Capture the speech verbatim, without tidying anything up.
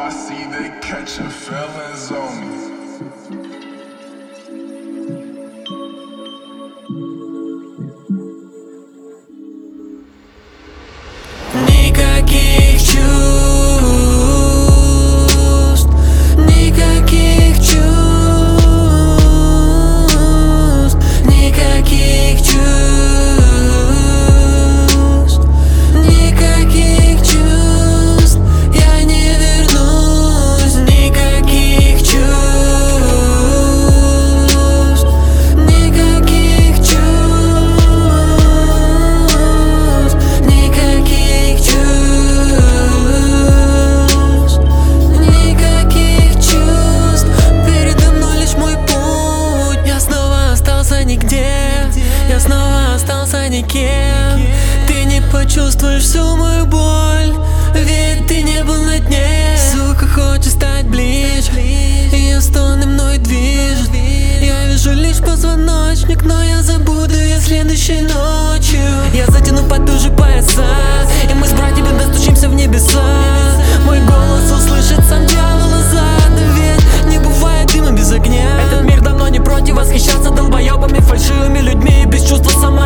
I see they catching feelings on me. Никаких чувств, никаких чувств, никаких чувств, никаких чувств, я не вернусь. Никаких чувств, никаких чувств, никаких чувств, никаких чувств. Передо мной лишь мой путь. Я снова остался нигде, я снова остался никем. Ты не почувствуешь всю мою боль, ведь ты не был на дне. Сука хочет стать ближе, ее стоны мной движут. Я вижу лишь позвоночник, но я забуду ее следующей ночью. Я затяну потуже пояса, и мы с братьями достучимся в небеса. Мой голос услышит сам дьявол зад, ведь не бывает дыма без огня. Этот мир давно не против восхищаться долбоебами, фальшивыми людьми и без чувства самого.